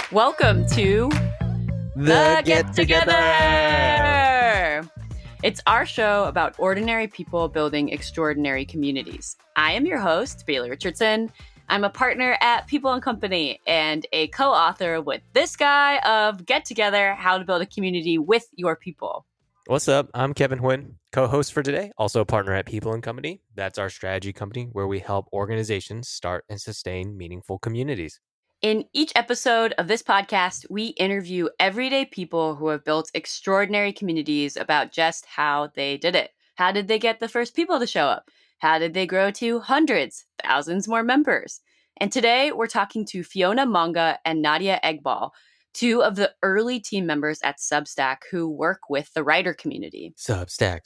Welcome to The Get Together! It's our show about ordinary people building extraordinary communities. I am your host, Bailey Richardson. I'm a partner at People & Company and a co-author with this guy of Get Together, How to Build a Community with Your People. What's up? I'm Kevin Huynh, co-host for today, also a partner at People & Company. That's our strategy company where we help organizations start and sustain meaningful communities. In each episode of this podcast, we interview everyday people who have built extraordinary communities about just how they did it. How did they get the first people to show up? How did they grow to hundreds, thousands more members? And today we're talking to Fiona Monga and Nadia Eghbal, two of the early team members at Substack who work with the writer community. Substack.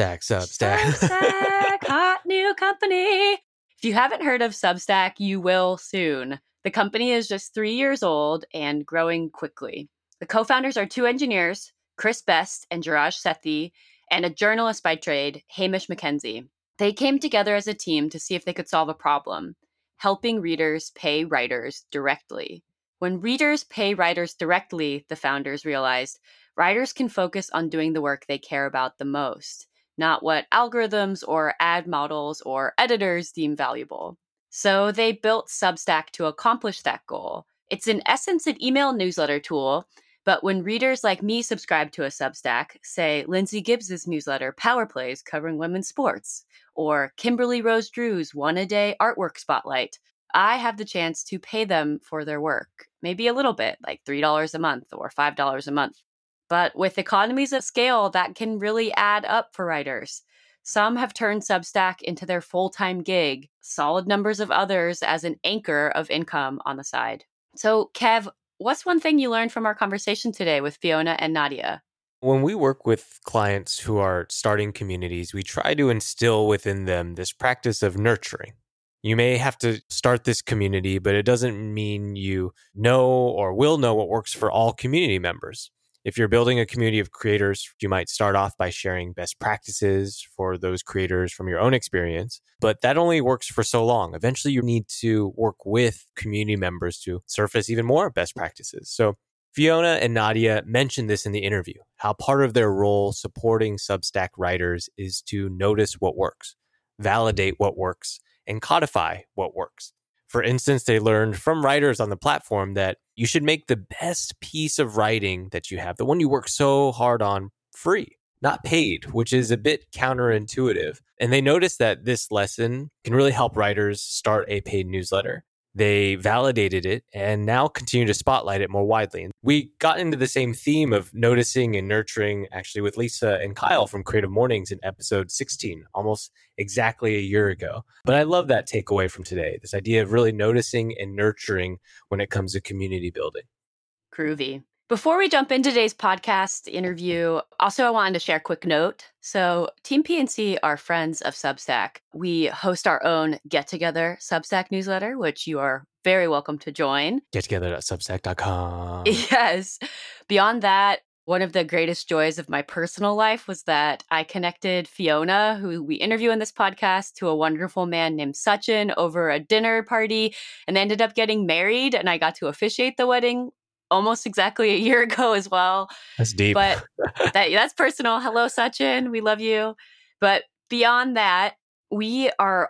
Substack, hot new company. If you haven't heard of Substack, you will soon. The company is just 3 years old and growing quickly. The co-founders are two engineers, Chris Best and Jiraj Sethi, and a journalist by trade, Hamish McKenzie. They came together as a team to see if they could solve a problem, helping readers pay writers directly. When readers pay writers directly, the founders realized, writers can focus on doing the work they care about the most, not what algorithms or ad models or editors deem valuable. So they built Substack to accomplish that goal. It's in essence an email newsletter tool, but when readers like me subscribe to a Substack, say Lindsay Gibbs' newsletter Power Plays covering women's sports, or Kimberly Rose Drew's one-a-day artwork spotlight, I have the chance to pay them for their work, maybe a little bit, like $3 a month or $5 a month. But with economies of scale, that can really add up for writers. Some have turned Substack into their full-time gig, solid numbers of others as an anchor of income on the side. So, Kev, what's one thing you learned from our conversation today with Fiona and Nadia? When we work with clients who are starting communities, we try to instill within them this practice of nurturing. You may have to start this community, but it doesn't mean you know or will know what works for all community members. If you're building a community of creators, you might start off by sharing best practices for those creators from your own experience, but that only works for so long. Eventually, you need to work with community members to surface even more best practices. So Fiona and Nadia mentioned this in the interview, how part of their role supporting Substack writers is to notice what works, validate what works, and codify what works. For instance, they learned from writers on the platform that you should make the best piece of writing that you have, the one you work so hard on, free, not paid, which is a bit counterintuitive. And they noticed that this lesson can really help writers start a paid newsletter. They validated it and now continue to spotlight it more widely. And we got into the same theme of noticing and nurturing actually with Lisa and Kyle from Creative Mornings in episode 16, almost exactly a year ago. But I love that takeaway from today, this idea of really noticing and nurturing when it comes to community building. Groovy. Before we jump into today's podcast interview, also I wanted to share a quick note. So Team PNC are friends of Substack. We host our own Get Together Substack newsletter, which you are very welcome to join. Gettogether.substack.com. Yes. Beyond that, one of the greatest joys of my personal life was that I connected Fiona, who we interview in this podcast, to a wonderful man named Sachin over a dinner party, and they ended up getting married, and I got to officiate the wedding almost exactly a year ago as well. That's deep. But that's personal. Hello, Sachin. We love you. But beyond that, we are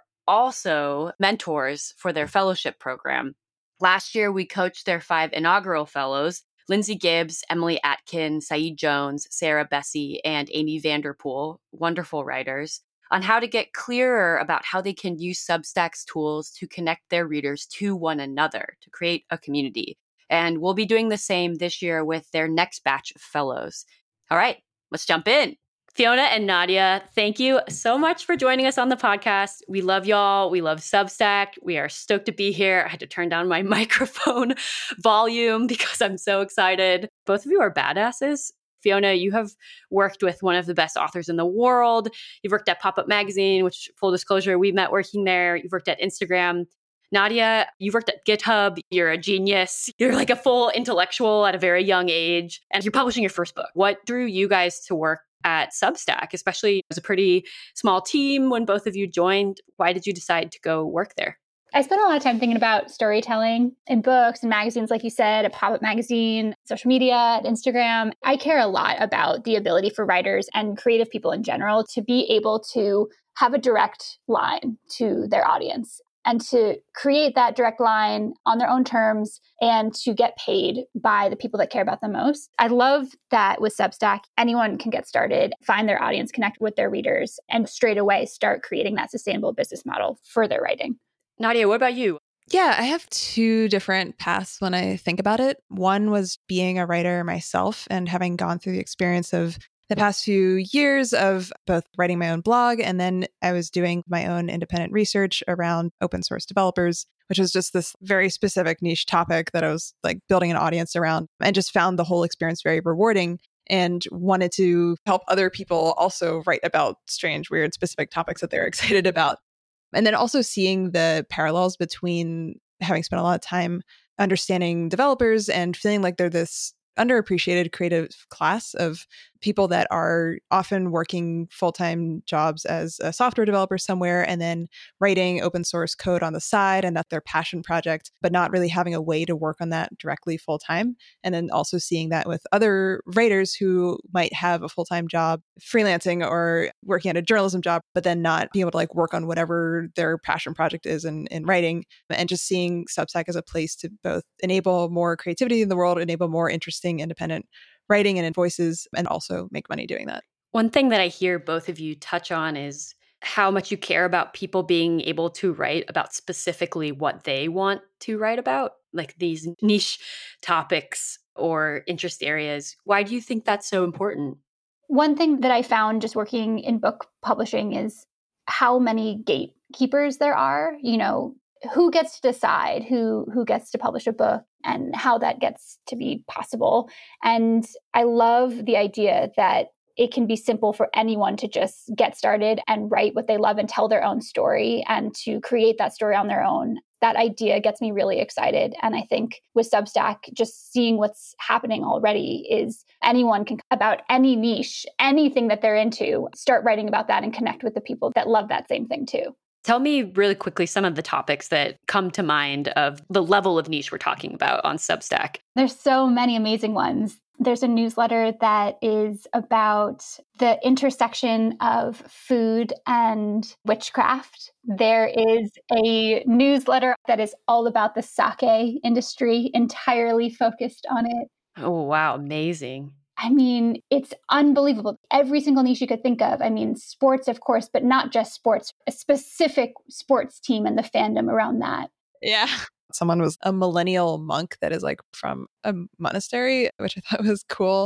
also mentors for their fellowship program. Last year, we coached their 5 inaugural fellows, Lindsay Gibbs, Emily Atkin, Saeed Jones, Sarah Bessie, and Amy Vanderpool, wonderful writers, on how to get clearer about how they can use Substack's tools to connect their readers to one another, to create a community. And we'll be doing the same this year with their next batch of fellows. All right, let's jump in. Fiona and Nadia, thank you so much for joining us on the podcast. We love y'all. We love Substack. We are stoked to be here. I had to turn down my microphone volume because I'm so excited. Both of you are badasses. Fiona, you have worked with one of the best authors in the world. You've worked at Pop-Up Magazine, which, full disclosure, we met working there. You've worked at Instagram. Nadia, you've worked at GitHub. You're a genius. You're like a full intellectual at a very young age. And you're publishing your first book. What drew you guys to work at Substack, especially as a pretty small team when both of you joined? Why did you decide to go work there? I spent a lot of time thinking about storytelling in books and magazines, like you said, a pop-up magazine, social media, Instagram. I care a lot about the ability for writers and creative people in general to be able to have a direct line to their audience and to create that direct line on their own terms and to get paid by the people that care about them most. I love that with Substack, anyone can get started, find their audience, connect with their readers, and straight away start creating that sustainable business model for their writing. Nadia, what about you? Yeah, I have two different paths when I think about it. One was being a writer myself and having gone through the experience of the past few years of both writing my own blog, and then I was doing my own independent research around open source developers, which was just this very specific niche topic that I was like building an audience around, and just found the whole experience very rewarding and wanted to help other people also write about strange, weird, specific topics that they're excited about. And then also seeing the parallels between having spent a lot of time understanding developers and feeling like they're this underappreciated creative class of people that are often working full-time jobs as a software developer somewhere and then writing open source code on the side, and that's their passion project, but not really having a way to work on that directly full-time. And then also seeing that with other writers who might have a full-time job freelancing or working at a journalism job, but then not being able to like work on whatever their passion project is in writing, and just seeing Substack as a place to both enable more creativity in the world, enable more interesting independent writing and voices, and also make money doing that. One thing that I hear both of you touch on is how much you care about people being able to write about specifically what they want to write about, like these niche topics or interest areas. Why do you think that's so important? One thing that I found just working in book publishing is how many gatekeepers there are. You know, who gets to decide who gets to publish a book and how that gets to be possible. And I love the idea that it can be simple for anyone to just get started and write what they love and tell their own story and to create that story on their own. That idea gets me really excited. And I think with Substack, just seeing what's happening already is anyone can, about any niche, anything that they're into, start writing about that and connect with the people that love that same thing too. Tell me really quickly some of the topics that come to mind of the level of niche we're talking about on Substack. There's so many amazing ones. There's a newsletter that is about the intersection of food and witchcraft. There is a newsletter that is all about the sake industry, entirely focused on it. Oh, wow. Amazing. I mean, it's unbelievable. Every single niche you could think of. I mean, sports, of course, but not just sports, a specific sports team and the fandom around that. Yeah. Someone was a millennial monk that is like from a monastery, which I thought was cool.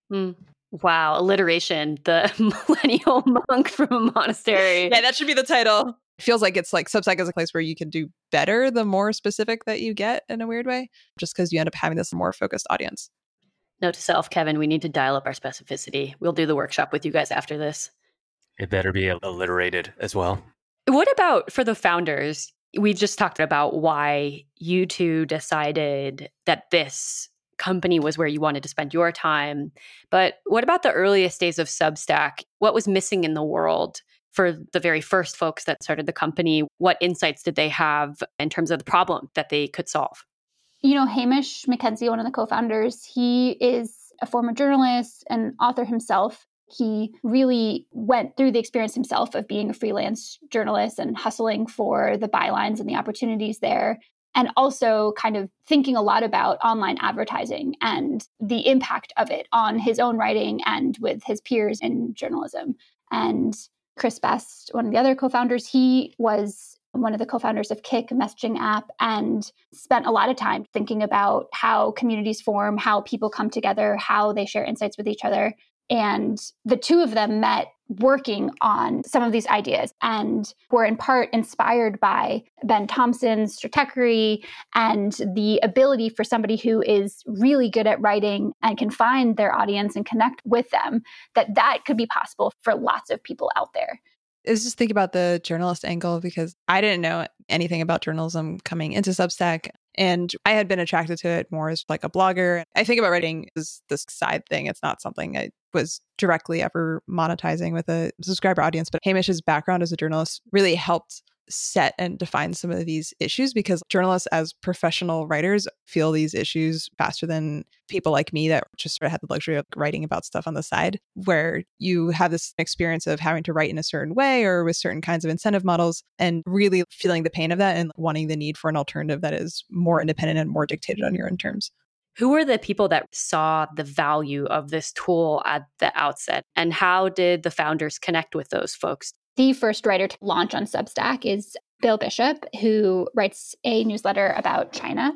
Wow. Alliteration. The millennial monk from a monastery. Yeah, that should be the title. It feels like it's like Substack is a place where you can do better the more specific that you get in a weird way, just because you end up having this more focused audience. Note to self, Kevin, we need to dial up our specificity. We'll do the workshop with you guys after this. It better be alliterated as well. What about for the founders? We've just talked about why you two decided that this company was where you wanted to spend your time. But what about the earliest days of Substack? What was missing in the world for the very first folks that started the company? What insights did they have in terms of the problem that they could solve? You know, Hamish McKenzie, one of the co-founders, he is a former journalist and author himself. He really went through the experience himself of being a freelance journalist and hustling for the bylines and the opportunities there, and also kind of thinking a lot about online advertising and the impact of it on his own writing and with his peers in journalism. And Chris Best, one of the other co-founders, he was one of the co-founders of Kik, a messaging app, and spent a lot of time thinking about how communities form, how people come together, how they share insights with each other. And the two of them met working on some of these ideas and were in part inspired by Ben Thompson's Stratechery and the ability for somebody who is really good at writing and can find their audience and connect with them, that could be possible for lots of people out there. I was just thinking about the journalist angle because I didn't know anything about journalism coming into Substack. And I had been attracted to it more as like a blogger. I think about writing as this side thing. It's not something I was directly ever monetizing with a subscriber audience. But Hamish's background as a journalist really helped set and define some of these issues, because journalists as professional writers feel these issues faster than people like me that just sort of had the luxury of writing about stuff on the side, where you have this experience of having to write in a certain way or with certain kinds of incentive models and really feeling the pain of that and wanting the need for an alternative that is more independent and more dictated on your own terms. Who were the people that saw the value of this tool at the outset, and how did the founders connect with those folks? The first writer to launch on Substack is Bill Bishop, who writes a newsletter about China.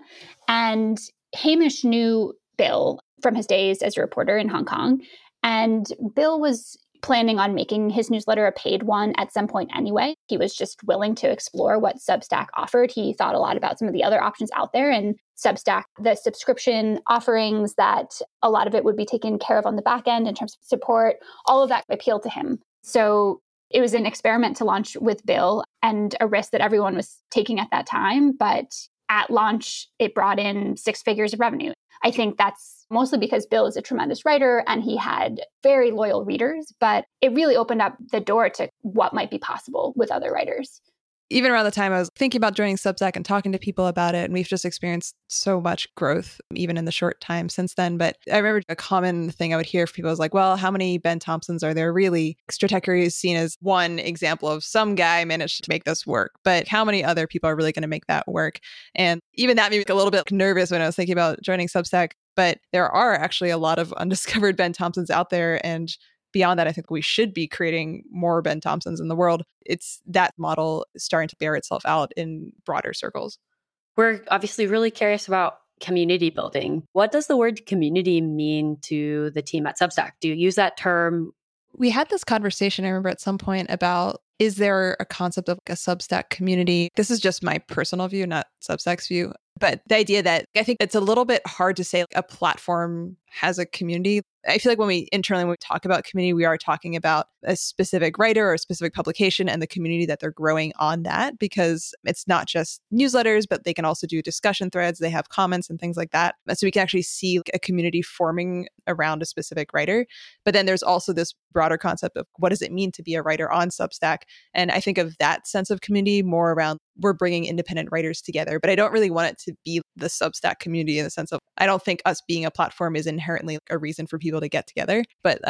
And Hamish knew Bill from his days as a reporter in Hong Kong. And Bill was planning on making his newsletter a paid one at some point anyway. He was just willing to explore what Substack offered. He thought a lot about some of the other options out there, and Substack, the subscription offerings, that a lot of it would be taken care of on the back end in terms of support, all of that appealed to him. So it was an experiment to launch with Bill and a risk that everyone was taking at that time. But at launch, it brought in 6 figures of revenue. I think that's mostly because Bill is a tremendous writer and he had very loyal readers, but it really opened up the door to what might be possible with other writers. Even around the time I was thinking about joining Substack and talking to people about it, and we've just experienced so much growth, even in the short time since then. But I remember a common thing I would hear from people was like, well, how many Ben Thompsons are there really? Stratechery is seen as one example of some guy managed to make this work, but how many other people are really going to make that work? And even that made me a little bit nervous when I was thinking about joining Substack. But there are actually a lot of undiscovered Ben Thompsons out there, and beyond that, I think we should be creating more Ben Thompsons in the world. It's that model starting to bear itself out in broader circles. We're obviously really curious about community building. What does the word community mean to the team at Substack? Do you use that term? We had this conversation, I remember at some point, about is there a concept of a Substack community? This is just my personal view, not Substack's view. But the idea that I think it's a little bit hard to say a platform has a community. I feel like when we talk about community, we are talking about a specific writer or a specific publication and the community that they're growing on that, because it's not just newsletters, but they can also do discussion threads. They have comments and things like that. So we can actually see a community forming around a specific writer. But then there's also this broader concept of what does it mean to be a writer on Substack? And I think of that sense of community more around we're bringing independent writers together. But I don't really want it to be the Substack community in the sense of I don't think us being a platform is inherently a reason for people to get together. But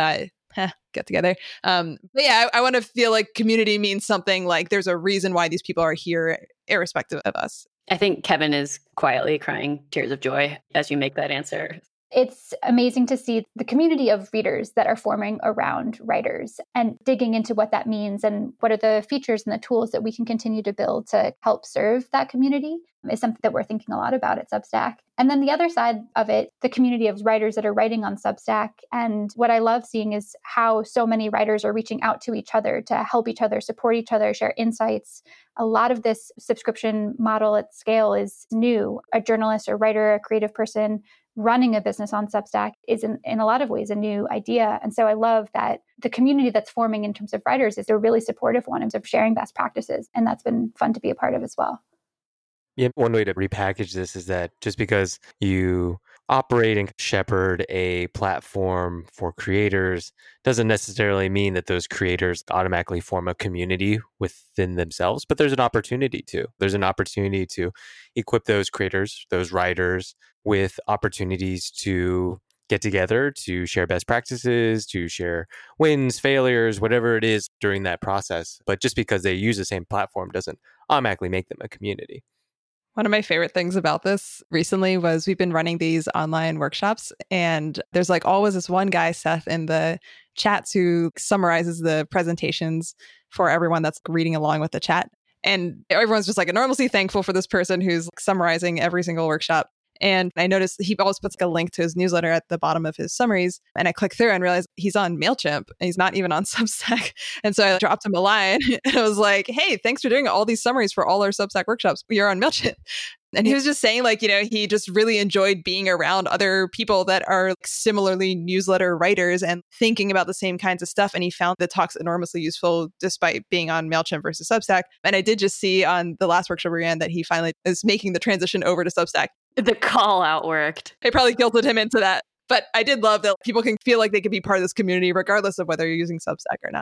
get together. But yeah, I want to feel like community means something like there's a reason why these people are here, irrespective of us. I think Kevin is quietly crying tears of joy as you make that answer. It's amazing to see the community of readers that are forming around writers and digging into what that means and what are the features and the tools that we can continue to build to help serve that community is something that we're thinking a lot about at Substack. And then the other side of it, the community of writers that are writing on Substack. And what I love seeing is how so many writers are reaching out to each other to help each other, support each other, share insights. A lot of this subscription model at scale is new. A journalist, a writer, a creative person running a business on Substack is in a lot of ways a new idea. And so I love that the community that's forming in terms of writers is a really supportive one in terms of sharing best practices. And that's been fun to be a part of as well. Yeah, one way to repackage this is that just because you operate and shepherd a platform for creators doesn't necessarily mean that those creators automatically form a community within themselves, but there's an opportunity to. There's an opportunity to equip those creators, those writers, with opportunities to get together, to share best practices, to share wins, failures, whatever it is during that process. But just because they use the same platform doesn't automatically make them a community. One of my favorite things about this recently was we've been running these online workshops, and there's like always this one guy, Seth, in the chats who summarizes the presentations for everyone that's reading along with the chat. And everyone's just like enormously thankful for this person who's summarizing every single workshop. And I noticed he always puts like a link to his newsletter at the bottom of his summaries. And I click through and realize he's on MailChimp and he's not even on Substack. And so I dropped him a line and I was like, hey, thanks for doing all these summaries for all our Substack workshops. You're on MailChimp. And he was just saying like, he just really enjoyed being around other people that are similarly newsletter writers and thinking about the same kinds of stuff. And he found the talks enormously useful despite being on MailChimp versus Substack. And I did just see on the last workshop we ran that he finally is making the transition over to Substack. The call out worked. I probably guilted him into that. But I did love that people can feel like they can be part of this community regardless of whether you're using Substack or not.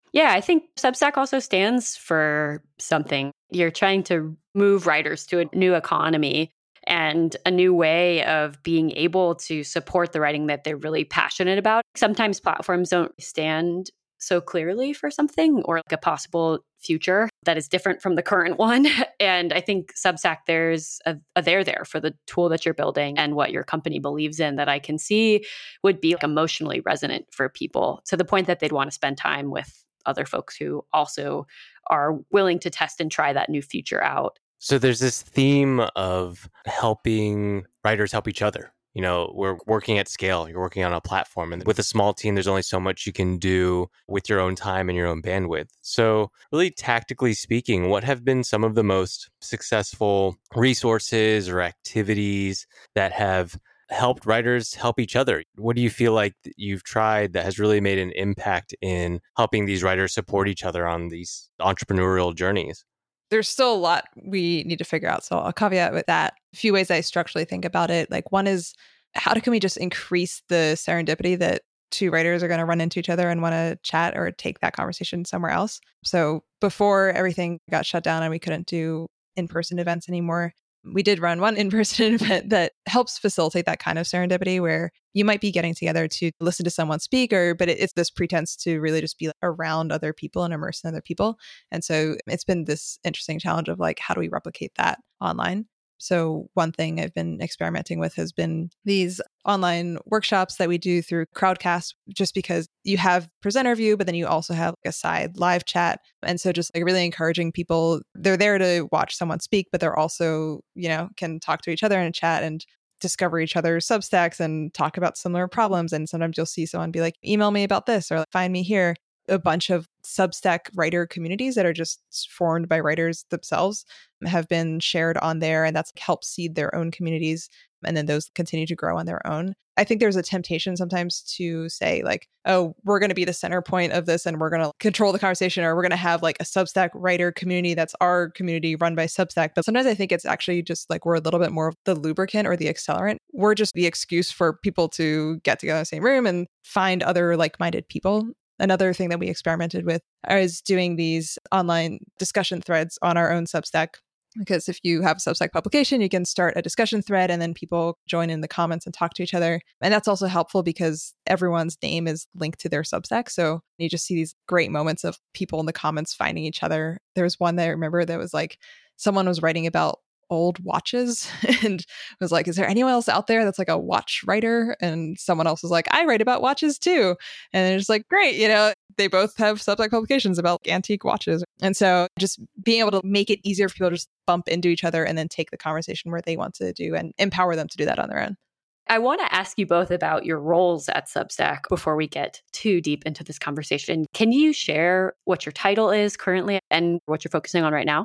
Yeah, I think Substack also stands for something. You're trying to move writers to a new economy and a new way of being able to support the writing that they're really passionate about. Sometimes platforms don't stand so clearly for something or like a possible future that is different from the current one. And I think Substack, there's a there for the tool that you're building and what your company believes in that I can see would be like emotionally resonant for people to the point that they'd want to spend time with other folks who also are willing to test and try that new feature out. So there's this theme of helping writers help each other. You know, we're working at scale. You're working on a platform. And with a small team, there's only so much you can do with your own time and your own bandwidth. So really tactically speaking, what have been some of the most successful resources or activities that have helped writers help each other? What do you feel like you've tried that has really made an impact in helping these writers support each other on these entrepreneurial journeys? There's still a lot we need to figure out. So I'll caveat with that. A few ways I structurally think about it. Like one is, how can we just increase the serendipity that two writers are going to run into each other and want to chat or take that conversation somewhere else? So before everything got shut down and we couldn't do in-person events anymore, we did run one in-person event that helps facilitate that kind of serendipity where you might be getting together to listen to someone speak, but it's this pretense to really just be around other people and immerse in other people. And so it's been this interesting challenge of like, how do we replicate that online? So one thing I've been experimenting with has been these online workshops that we do through Crowdcast, just because you have presenter view, but then you also have a side live chat. And so just like really encouraging people, they're there to watch someone speak, but they're also, can talk to each other in chat and discover each other's Substacks and talk about similar problems. And sometimes you'll see someone be like, email me about this or find me here. A bunch of Substack writer communities that are just formed by writers themselves have been shared on there, and that's helped seed their own communities. And then those continue to grow on their own. I think there's a temptation sometimes to say like, oh, we're going to be the center point of this and we're going to control the conversation, or we're going to have like a Substack writer community that's our community run by Substack. But sometimes I think it's actually just like we're a little bit more of the lubricant or the accelerant. We're just the excuse for people to get together in the same room and find other like-minded people. Another thing that we experimented with is doing these online discussion threads on our own Substack. Because if you have a Substack publication, you can start a discussion thread and then people join in the comments and talk to each other. And that's also helpful because everyone's name is linked to their Substack. So you just see these great moments of people in the comments finding each other. There was one that I remember that was like, someone was writing about old watches and was like, is there anyone else out there that's like a watch writer? And someone else was like, I write about watches too. And it's like, great, they both have Substack publications about antique watches. And so just being able to make it easier for people to just bump into each other and then take the conversation where they want to do and empower them to do that on their own. I want to ask you both about your roles at Substack before we get too deep into this conversation. Can you share what your title is currently and what you're focusing on right now?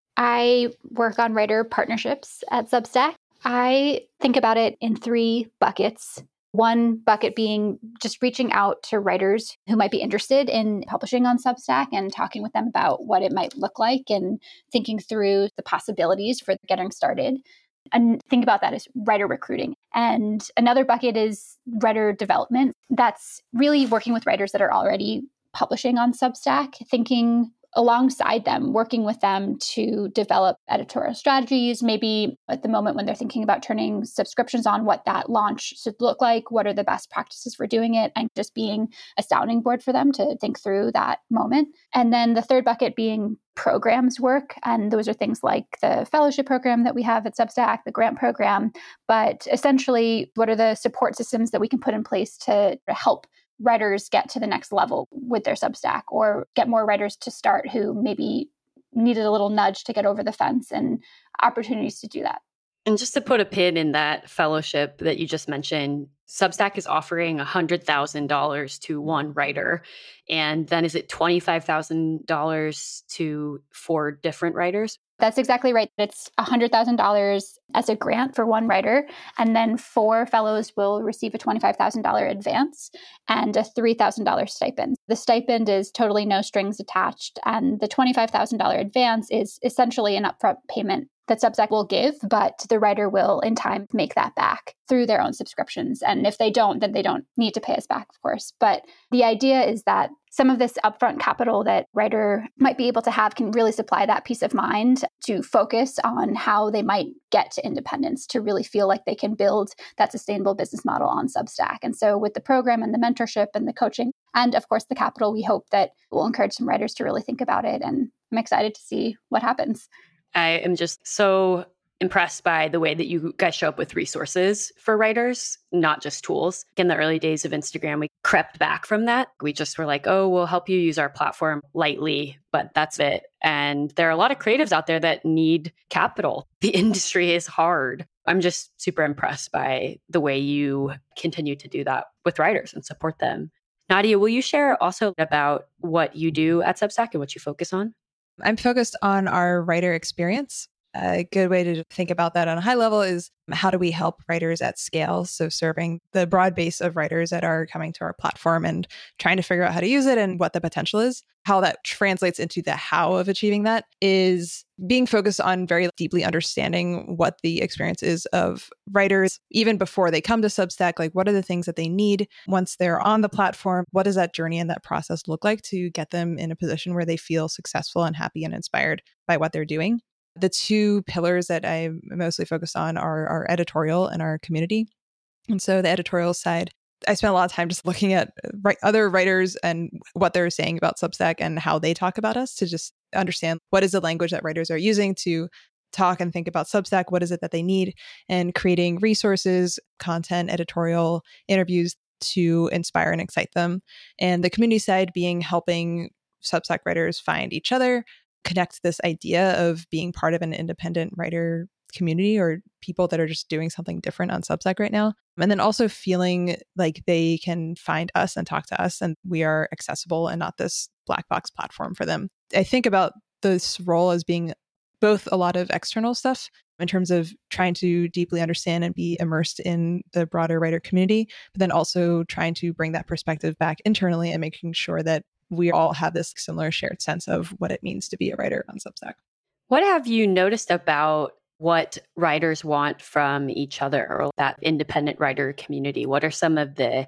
I work on writer partnerships at Substack. I think about it in 3 buckets. One bucket being just reaching out to writers who might be interested in publishing on Substack and talking with them about what it might look like and thinking through the possibilities for getting started. And think about that as writer recruiting. And another bucket is writer development. That's really working with writers that are already publishing on Substack, thinking alongside them, working with them to develop editorial strategies, maybe at the moment when they're thinking about turning subscriptions on, what that launch should look like, what are the best practices for doing it, and just being a sounding board for them to think through that moment. And then the third bucket being programs work. And those are things like the fellowship program that we have at Substack, the grant program. But essentially, what are the support systems that we can put in place to help writers get to the next level with their Substack, or get more writers to start who maybe needed a little nudge to get over the fence, and opportunities to do that. And just to put a pin in that fellowship that you just mentioned, Substack is offering $100,000 to one writer. And then is it $25,000 to 4 different writers? That's exactly right. It's $100,000 as a grant for one writer. And then 4 fellows will receive a $25,000 advance and a $3,000 stipend. The stipend is totally no strings attached. And the $25,000 advance is essentially an upfront payment that Substack will give, but the writer will in time make that back through their own subscriptions. And if they don't, then they don't need to pay us back, of course. But the idea is that some of this upfront capital that writer might be able to have can really supply that peace of mind to focus on how they might get to independence, to really feel like they can build that sustainable business model on Substack. And so with the program and the mentorship and the coaching, and of course the capital, we hope that will encourage some writers to really think about it. And I'm excited to see what happens. I am just so impressed by the way that you guys show up with resources for writers, not just tools. In the early days of Instagram, we crept back from that. We just were like, oh, we'll help you use our platform lightly, but that's it. And there are a lot of creatives out there that need capital. The industry is hard. I'm just super impressed by the way you continue to do that with writers and support them. Nadia, will you share also about what you do at Substack and what you focus on? I'm focused on our writer experience. A good way to think about that on a high level is how do we help writers at scale? So serving the broad base of writers that are coming to our platform and trying to figure out how to use it and what the potential is. How that translates into the how of achieving that is being focused on very deeply understanding what the experience is of writers, even before they come to Substack. Like, what are the things that they need once they're on the platform? What does that journey and that process look like to get them in a position where they feel successful and happy and inspired by what they're doing? The two pillars that I'm mostly focused on are our editorial and our community. And so the editorial side, I spent a lot of time just looking at other writers and what they're saying about Substack and how they talk about us to just understand what is the language that writers are using to talk and think about Substack, what is it that they need, and creating resources, content, editorial, interviews to inspire and excite them. And the community side being helping Substack writers find each other, connect this idea of being part of an independent writer community or people that are just doing something different on Substack right now. And then also feeling like they can find us and talk to us and we are accessible and not this black box platform for them. I think about this role as being both a lot of external stuff in terms of trying to deeply understand and be immersed in the broader writer community, but then also trying to bring that perspective back internally and making sure that we all have this similar shared sense of what it means to be a writer on Substack. What have you noticed about what writers want from each other or that independent writer community? What are some of the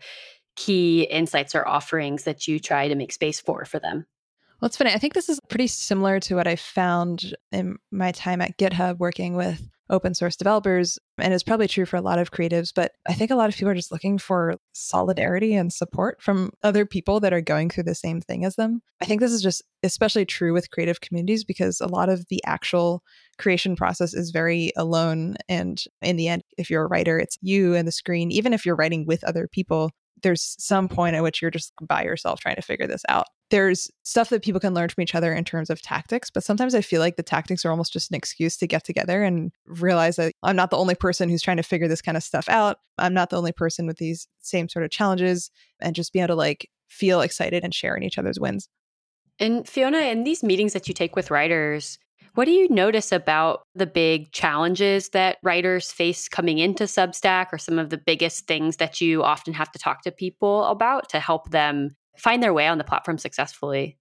key insights or offerings that you try to make space for them? Well, it's funny. I think this is pretty similar to what I found in my time at GitHub working with open source developers. And it's probably true for a lot of creatives, but I think a lot of people are just looking for solidarity and support from other people that are going through the same thing as them. I think this is just especially true with creative communities because a lot of the actual creation process is very alone. And in the end, if you're a writer, it's you and the screen. Even if you're writing with other people, there's some point at which you're just by yourself trying to figure this out. There's stuff that people can learn from each other in terms of tactics, but sometimes I feel like the tactics are almost just an excuse to get together and realize that I'm not the only person who's trying to figure this kind of stuff out. I'm not the only person with these same sort of challenges, and just be able to like feel excited and share in each other's wins. And Fiona, in these meetings that you take with writers, what do you notice about the big challenges that writers face coming into Substack, or some of the biggest things that you often have to talk to people about to help them find their way on the platform successfully?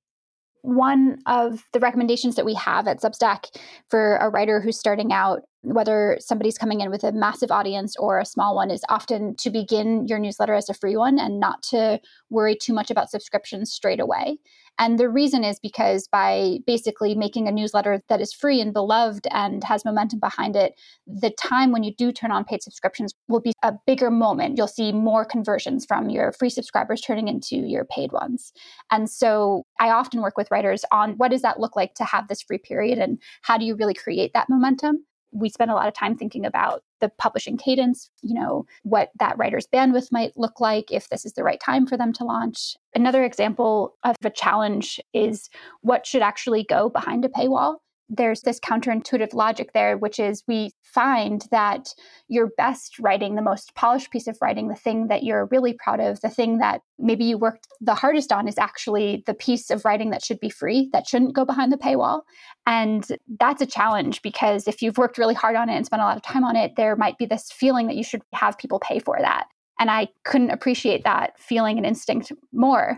One of the recommendations that we have at Substack for a writer who's starting out, whether somebody's coming in with a massive audience or a small one, is often to begin your newsletter as a free one and not to worry too much about subscriptions straight away. And the reason is because by basically making a newsletter that is free and beloved and has momentum behind it, the time when you do turn on paid subscriptions will be a bigger moment. You'll see more conversions from your free subscribers turning into your paid ones. And so I often work with writers on what does that look like to have this free period and how do you really create that momentum? We spend a lot of time thinking about the publishing cadence, what that writer's bandwidth might look like, if this is the right time for them to launch. Another example of a challenge is what should actually go behind a paywall. There's this counterintuitive logic there, which is we find that your best writing, the most polished piece of writing, the thing that you're really proud of, the thing that maybe you worked the hardest on is actually the piece of writing that should be free, that shouldn't go behind the paywall. And that's a challenge because if you've worked really hard on it and spent a lot of time on it, there might be this feeling that you should have people pay for that. And I couldn't appreciate that feeling and instinct more.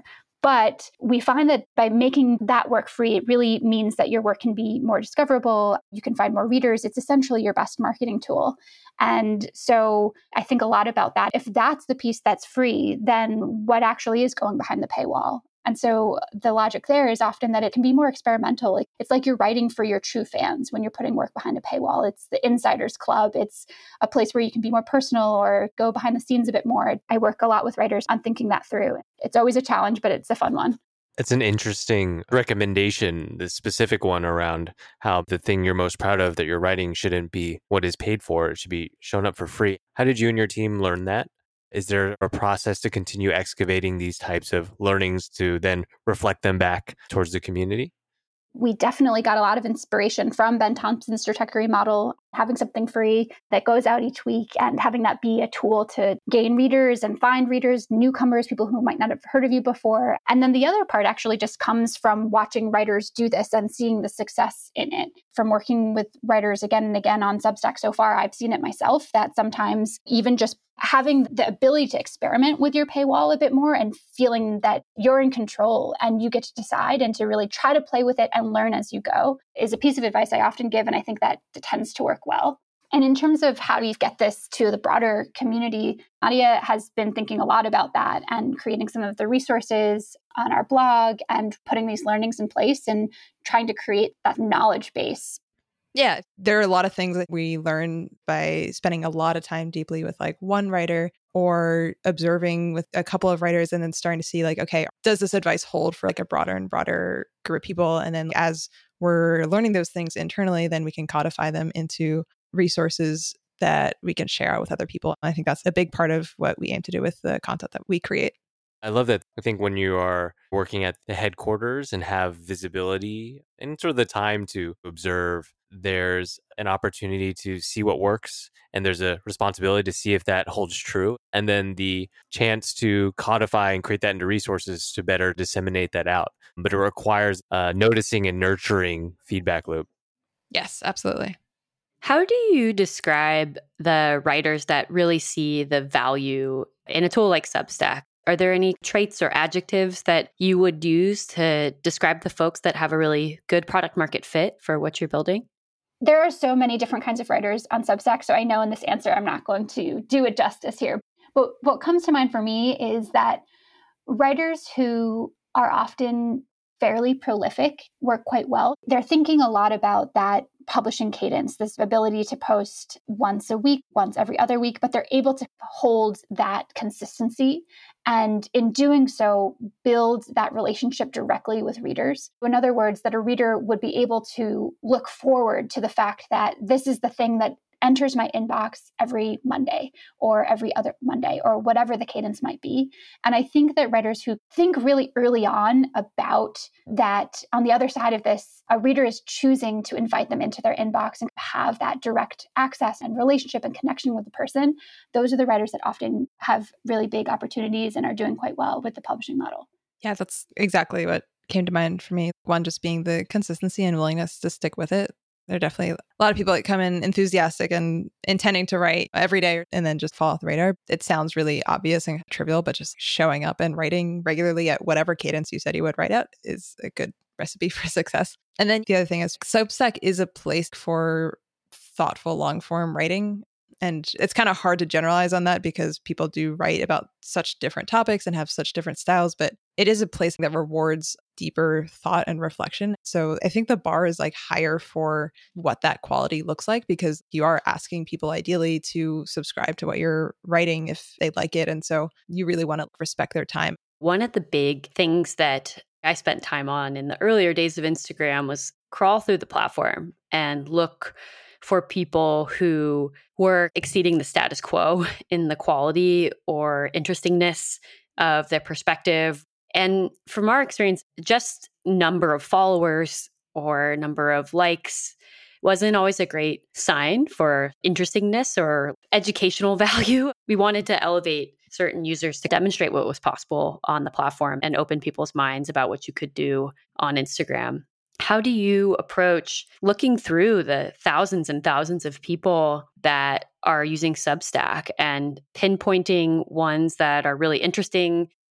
But we find that by making that work free, it really means that your work can be more discoverable. You can find more readers. It's essentially your best marketing tool. And so I think a lot about that. If that's the piece that's free, then what actually is going behind the paywall? And so the logic there is often that it can be more experimental. It's like you're writing for your true fans when you're putting work behind a paywall. It's the insiders club. It's a place where you can be more personal or go behind the scenes a bit more. I work a lot with writers on thinking that through. It's always a challenge, but it's a fun one. It's an interesting recommendation, the specific one around how the thing you're most proud of that you're writing shouldn't be what is paid for. It should be shown up for free. How did you and your team learn that? Is there a process to continue excavating these types of learnings to then reflect them back towards the community? We definitely got a lot of inspiration from Ben Thompson's Stratechery model, having something free that goes out each week and having that be a tool to gain readers and find readers, newcomers, people who might not have heard of you before. And then the other part actually just comes from watching writers do this and seeing the success in it. From working with writers again and again on Substack so far, I've seen it myself that sometimes even just having the ability to experiment with your paywall a bit more and feeling that you're in control and you get to decide and to really try to play with it and learn as you go is a piece of advice I often give. And I think that tends to work well. And in terms of how do you get this to the broader community, Nadia has been thinking a lot about that and creating some of the resources on our blog and putting these learnings in place and trying to create that knowledge base. Yeah, there are a lot of things that we learn by spending a lot of time deeply with like one writer or observing with a couple of writers and then starting to see like, okay, does this advice hold for like a broader and broader group of people? And then as we're learning those things internally, then we can codify them into resources that we can share out with other people. I think that's a big part of what we aim to do with the content that we create. I love that. I think when you are working at the headquarters and have visibility and sort of the time to observe, there's an opportunity to see what works and there's a responsibility to see if that holds true. And then the chance to codify and create that into resources to better disseminate that out. But it requires noticing and nurturing feedback loop. Yes, absolutely. How do you describe the writers that really see the value in a tool like Substack? Are there any traits or adjectives that you would use to describe the folks that have a really good product market fit for what you're building? There are so many different kinds of writers on Substack, so I know in this answer I'm not going to do it justice here. But what comes to mind for me is that writers who are often fairly prolific work quite well. They're thinking a lot about that publishing cadence, this ability to post once a week, once every other week, but they're able to hold that consistency. And in doing so, build that relationship directly with readers. In other words, that a reader would be able to look forward to the fact that this is the thing that enters my inbox every Monday or every other Monday or whatever the cadence might be. And I think that writers who think really early on about that, on the other side of this, a reader is choosing to invite them into their inbox and have that direct access and relationship and connection with the person. Those are the writers that often have really big opportunities and are doing quite well with the publishing model. Yeah, that's exactly what came to mind for me. One, just being the consistency and willingness to stick with it. There are definitely a lot of people that come in enthusiastic and intending to write every day and then just fall off the radar. It sounds really obvious and trivial, but just showing up and writing regularly at whatever cadence you said you would write at is a good recipe for success. And then the other thing is Substack is a place for thoughtful long form writing. And it's kind of hard to generalize on that because people do write about such different topics and have such different styles, but it is a place that rewards deeper thought and reflection. So I think the bar is like higher for what that quality looks like because you are asking people ideally to subscribe to what you're writing if they like it. And so you really want to respect their time. One of the big things that I spent time on in the earlier days of Instagram was crawl through the platform and look for people who were exceeding the status quo in the quality or interestingness of their perspective. And from our experience, just number of followers or number of likes wasn't always a great sign for interestingness or educational value. We wanted to elevate certain users to demonstrate what was possible on the platform and open people's minds about what you could do on Instagram. How do you approach looking through the thousands and thousands of people that are using Substack and pinpointing ones that are really interesting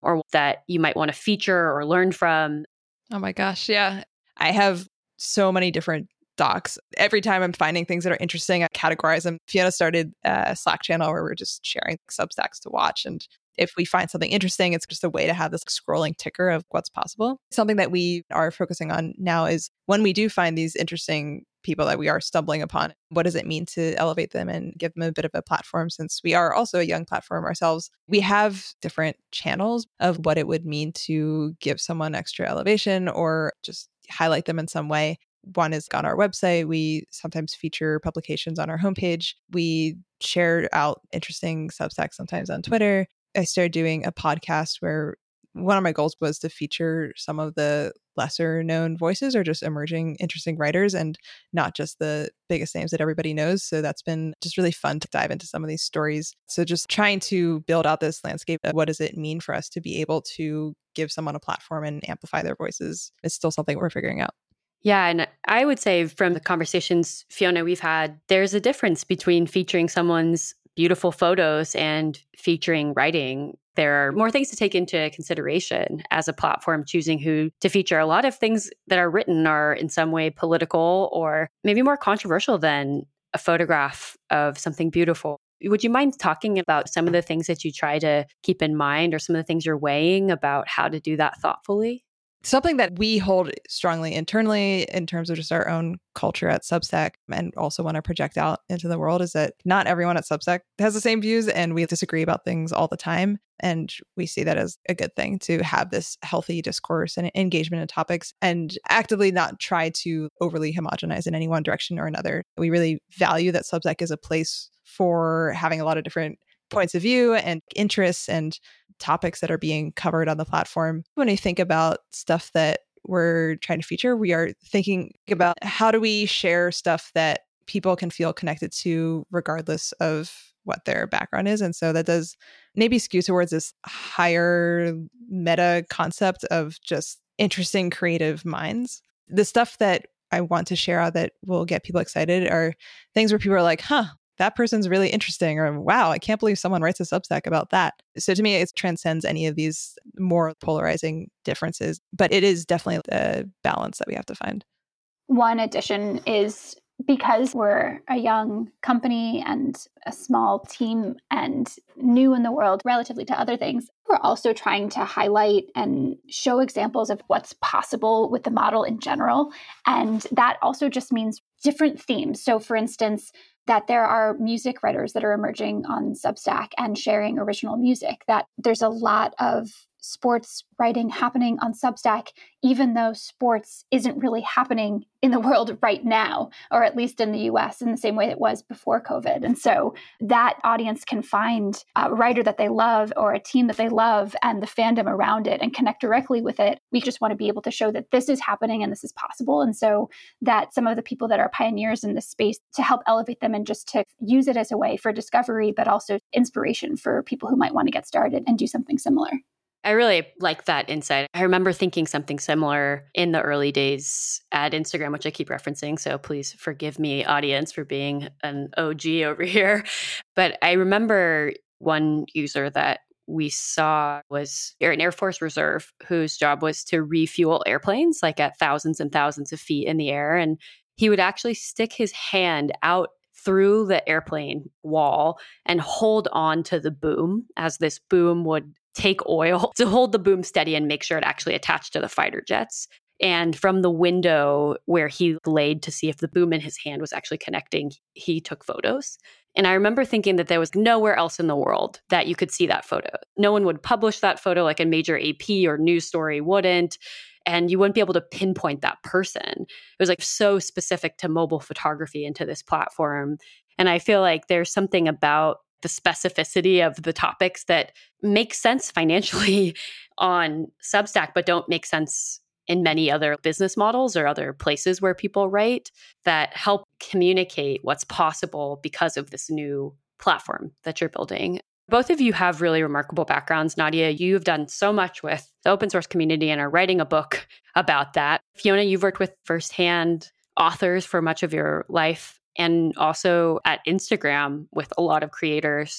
or that you might want to feature or learn from? Oh my gosh. Yeah. I have so many different docs. Every time I'm finding things that are interesting, I categorize them. Fiona started a Slack channel where we're just sharing Substacks to watch. And if we find something interesting, it's just a way to have this scrolling ticker of what's possible. Something that we are focusing on now is when we do find these interesting people that we are stumbling upon, what does it mean to elevate them and give them a bit of a platform? Since we are also a young platform ourselves, we have different channels of what it would mean to give someone extra elevation or just highlight them in some way. One is on our website. We sometimes feature publications on our homepage. We share out interesting Substacks sometimes on Twitter. I started doing a podcast where one of my goals was to feature some of the lesser known voices or just emerging interesting writers and not just the biggest names that everybody knows. So that's been just really fun to dive into some of these stories. So just trying to build out this landscape of what does it mean for us to be able to give someone a platform and amplify their voices is still something we're figuring out. Yeah, and I would say from the conversations, Fiona, we've had, there's a difference between featuring someone's beautiful photos and featuring writing. There are more things to take into consideration as a platform choosing who to feature. A lot of things that are written are in some way political or maybe more controversial than a photograph of something beautiful. Would you mind talking about some of the things that you try to keep in mind or some of the things you're weighing about how to do that thoughtfully? Something that we hold strongly internally in terms of just our own culture at Substack and also want to project out into the world is that not everyone at Substack has the same views and we disagree about things all the time. And we see that as a good thing to have this healthy discourse and engagement in topics and actively not try to overly homogenize in any one direction or another. We really value that Substack is a place for having a lot of different points of view and interests and topics that are being covered on the platform. When I think about stuff that we're trying to feature, we are thinking about how do we share stuff that people can feel connected to regardless of what their background is. And so that does maybe skew towards this higher meta concept of just interesting creative minds. The stuff that I want to share out that will get people excited are things where people are like, that person's really interesting, or wow, I can't believe someone writes a Substack about that. So to me, it transcends any of these more polarizing differences, but it is definitely a balance that we have to find. One addition is because we're a young company and a small team and new in the world relatively to other things, we're also trying to highlight and show examples of what's possible with the model in general. And that also just means different themes. So for instance, that there are music writers that are emerging on Substack and sharing original music, that there's a lot of sports writing happening on Substack, even though sports isn't really happening in the world right now, or at least in the US in the same way it was before COVID. And so that audience can find a writer that they love or a team that they love and the fandom around it and connect directly with it. We just want to be able to show that this is happening and this is possible. And so that some of the people that are pioneers in this space to help elevate them and just to use it as a way for discovery, but also inspiration for people who might want to get started and do something similar. I really like that insight. I remember thinking something similar in the early days at Instagram, which I keep referencing. So please forgive me, audience, for being an OG over here. But I remember one user that we saw was an Air Force Reserve whose job was to refuel airplanes like at thousands and thousands of feet in the air. And he would actually stick his hand out through the airplane wall and hold on to the boom as this boom would take oil to hold the boom steady and make sure it actually attached to the fighter jets. And from the window where he laid to see if the boom in his hand was actually connecting, he took photos. And I remember thinking that there was nowhere else in the world that you could see that photo. No one would publish that photo, like a major AP or news story wouldn't. And you wouldn't be able to pinpoint that person. It was like so specific to mobile photography and to this platform. And I feel like there's something about the specificity of the topics that make sense financially on Substack, but don't make sense in many other business models or other places where people write that help communicate what's possible because of this new platform that you're building. Both of you have really remarkable backgrounds. Nadia, you've done so much with the open source community and are writing a book about that. Fiona, you've worked with firsthand authors for much of your life and also at Instagram with a lot of creators.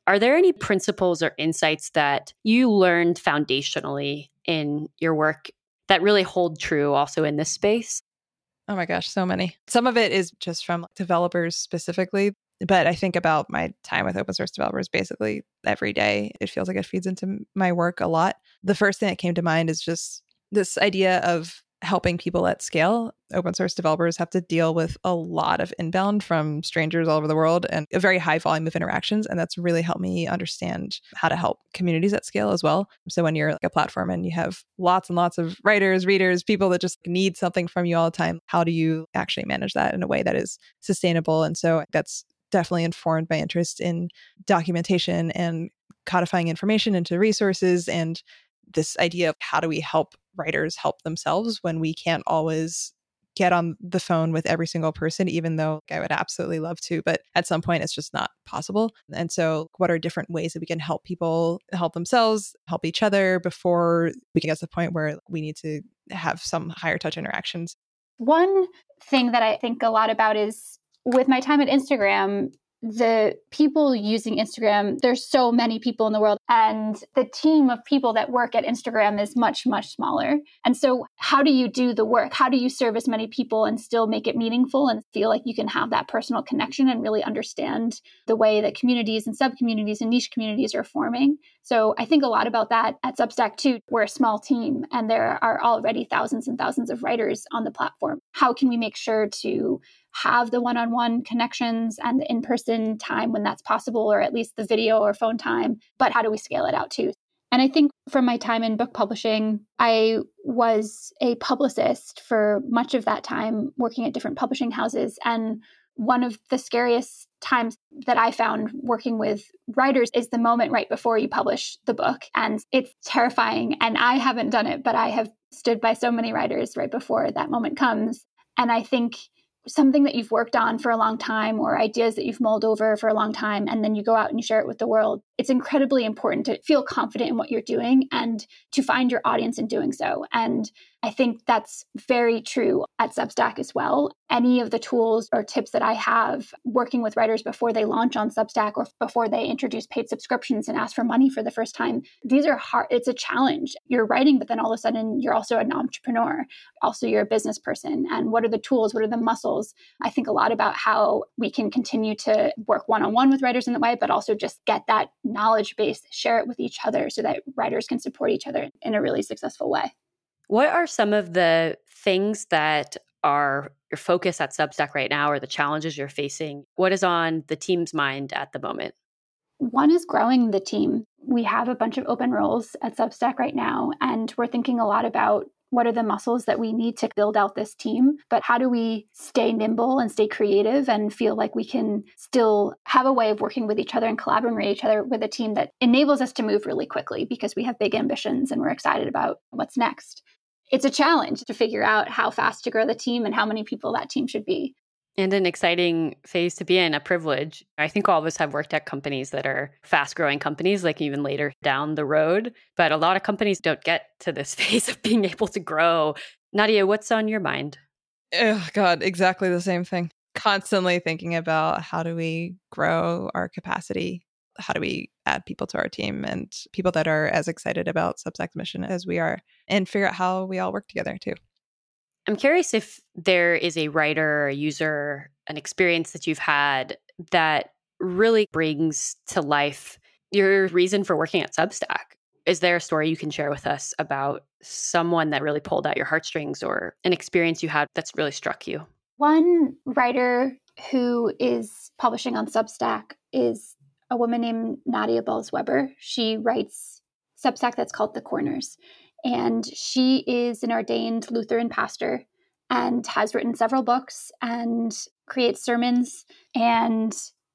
Are there any principles or insights that you learned foundationally in your work that really hold true also in this space? Oh my gosh, so many. Some of it is just from developers specifically, but I think about my time with open source developers basically every day. It feels like it feeds into my work a lot. The first thing that came to mind is just this idea of helping people at scale. Open source developers have to deal with a lot of inbound from strangers all over the world and a very high volume of interactions. And that's really helped me understand how to help communities at scale as well. So when you're like a platform and you have lots and lots of writers, readers, people that just need something from you all the time, how do you actually manage that in a way that is sustainable? And so that's definitely informed my interest in documentation and codifying information into resources and this idea of how do we help writers help themselves when we can't always get on the phone with every single person, even though I would absolutely love to, but at some point it's just not possible. And so what are different ways that we can help people help themselves, help each other before we get to the point where we need to have some higher touch interactions? One thing that I think a lot about is with my time at Instagram, the people using Instagram, there's so many people in the world, and the team of people that work at Instagram is much, much smaller. And so how do you do the work? How do you serve as many people and still make it meaningful and feel like you can have that personal connection and really understand the way that communities and sub-communities and niche communities are forming? So I think a lot about that at Substack too. We're a small team and there are already thousands and thousands of writers on the platform. How can we make sure to have the one-on-one connections and the in-person time when that's possible, or at least the video or phone time, but how do we scale it out too? And I think from my time in book publishing, I was a publicist for much of that time, working at different publishing houses. And one of the scariest times that I found working with writers is the moment right before you publish the book. And it's terrifying. And I haven't done it, but I have stood by so many writers right before that moment comes. And I think something that you've worked on for a long time or ideas that you've mulled over for a long time, and then you go out and you share it with the world, it's incredibly important to feel confident in what you're doing and to find your audience in doing so. And I think that's very true at Substack as well. Any of the tools or tips that I have working with writers before they launch on Substack or before they introduce paid subscriptions and ask for money for the first time, these are hard. It's a challenge. You're writing, but then all of a sudden you're also an entrepreneur. Also, you're a business person. And what are the tools? What are the muscles? I think a lot about how we can continue to work one-on-one with writers in that way, but also just get that knowledge base, share it with each other so that writers can support each other in a really successful way. What are some of the things that are your focus at Substack right now, or the challenges you're facing? What is on the team's mind at the moment? One is growing the team. We have a bunch of open roles at Substack right now, and we're thinking a lot about what are the muscles that we need to build out this team, but how do we stay nimble and stay creative and feel like we can still have a way of working with each other and collaborating with each other with a team that enables us to move really quickly because we have big ambitions and we're excited about what's next. It's a challenge to figure out how fast to grow the team and how many people that team should be. And an exciting phase to be in, a privilege. I think all of us have worked at companies that are fast-growing companies, like even later down the road. But a lot of companies don't get to this phase of being able to grow. Nadia, what's on your mind? Oh, God, exactly the same thing. Constantly thinking about how do we grow our capacity? How do we add people to our team and people that are as excited about Substack's mission as we are, and figure out how we all work together too. I'm curious if there is a writer, a user, an experience that you've had that really brings to life your reason for working at Substack. Is there a story you can share with us about someone that really pulled out your heartstrings, or an experience you had that's really struck you? One writer who is publishing on Substack is a woman named Nadia Bolz-Weber. She writes Substack that's called The Corners. And she is an ordained Lutheran pastor and has written several books and creates sermons and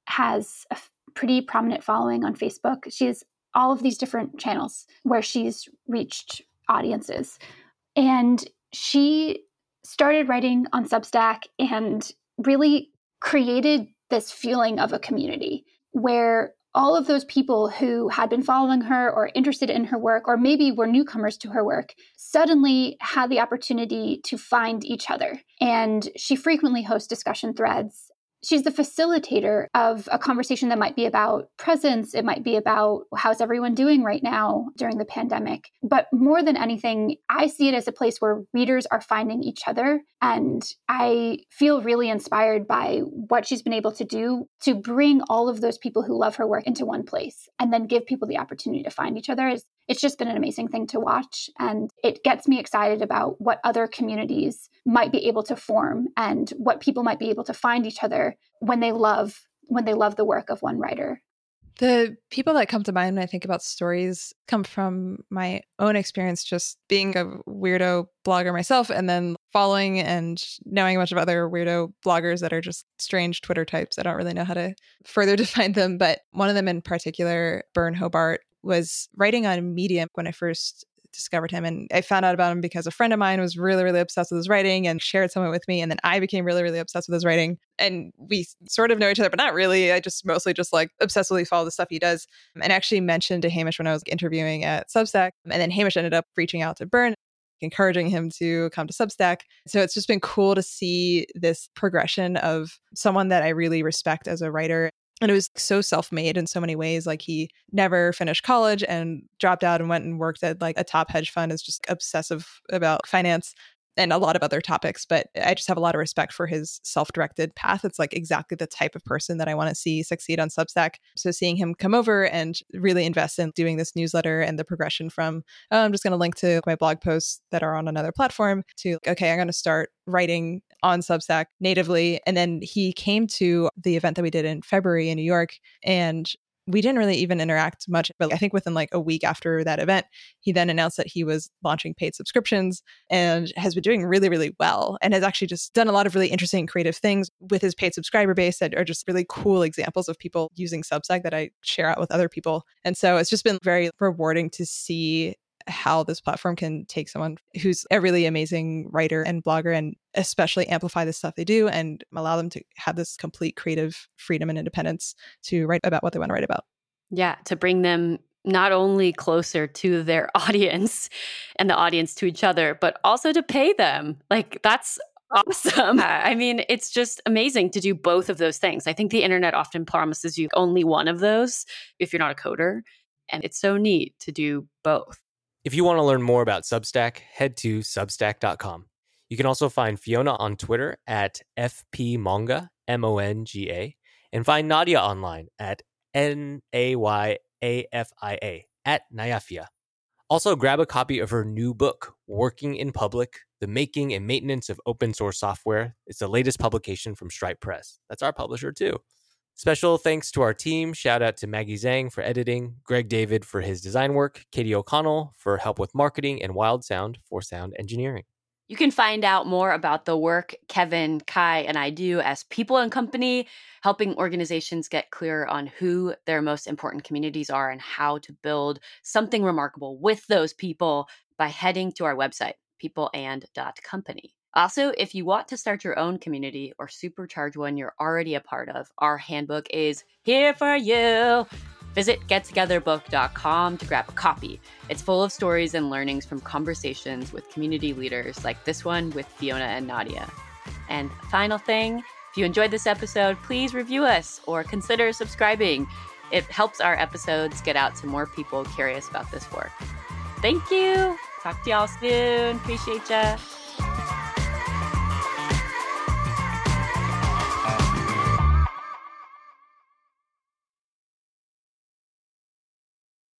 has a pretty prominent following on Facebook. She has all of these different channels where she's reached audiences. And she started writing on Substack and really created this feeling of a community where all of those people who had been following her or interested in her work, or maybe were newcomers to her work, suddenly had the opportunity to find each other. And she frequently hosts discussion threads. she's the facilitator of a conversation that might be about presence. It might be about how's everyone doing right now during the pandemic. But more than anything, I see it as a place where readers are finding each other. And I feel really inspired by what she's been able to do to bring all of those people who love her work into one place and then give people the opportunity to find each other. It's just been an amazing thing to watch. And it gets me excited about what other communities might be able to form and what people might be able to find each other when they love the work of one writer. The people that come to mind when I think about stories come from my own experience just being a weirdo blogger myself, and then following and knowing a bunch of other weirdo bloggers that are just strange Twitter types. I don't really know how to further define them, but one of them in particular, Byrne Hobart, was writing on Medium when I first discovered him. And I found out about him because a friend of mine was really, really obsessed with his writing and shared some of it with me. And then I became really, really obsessed with his writing. And we sort of know each other, but not really. I just mostly just like obsessively follow the stuff he does. And actually mentioned to Hamish when I was interviewing at Substack. And then Hamish ended up reaching out to Byrne, encouraging him to come to Substack. So it's just been cool to see this progression of someone that I really respect as a writer. And it was so self-made in so many ways. Like he never finished college and dropped out and went and worked at like a top hedge fund, is just obsessive about finance and a lot of other topics. But I just have a lot of respect for his self-directed path. It's like exactly the type of person that I want to see succeed on Substack. So seeing him come over and really invest in doing this newsletter and the progression from, oh, I'm just going to link to my blog posts that are on another platform to, okay, I'm going to start writing on Substack natively. And then he came to the event that we did in February in New York, and we didn't really even interact much, but I think within like a week after that event, he then announced that he was launching paid subscriptions and has been doing really, really well, and has actually just done a lot of really interesting creative things with his paid subscriber base that are just really cool examples of people using Substack that I share out with other people. And so it's just been very rewarding to see how this platform can take someone who's a really amazing writer and blogger and especially amplify the stuff they do and allow them to have this complete creative freedom and independence to write about what they want to write about. Yeah, to bring them not only closer to their audience and the audience to each other, but also to pay them. Like, that's awesome. I mean, it's just amazing to do both of those things. I think the internet often promises you only one of those if you're not a coder. And it's so neat to do both. If you want to learn more about Substack, head to substack.com. You can also find Fiona on Twitter at FPMonga, MONGA, and find Nadia online at NAYAFIA, at Nayafia. Also, grab a copy of her new book, Working in Public, The Making and Maintenance of Open Source Software. It's the latest publication from Stripe Press. That's our publisher, too. Special thanks to our team. Shout out to Maggie Zhang for editing, Greg David for his design work, Katie O'Connell for help with marketing, and Wild Sound for sound engineering. You can find out more about the work Kevin, Kai, and I do as People and Company, helping organizations get clear on who their most important communities are and how to build something remarkable with those people by heading to our website, peopleand.company. Also, if you want to start your own community or supercharge one you're already a part of, our handbook is here for you. Visit gettogetherbook.com to grab a copy. It's full of stories and learnings from conversations with community leaders like this one with Fiona and Nadia. And final thing, if you enjoyed this episode, please review us or consider subscribing. It helps our episodes get out to more people curious about this work. Thank you. Talk to y'all soon. Appreciate ya.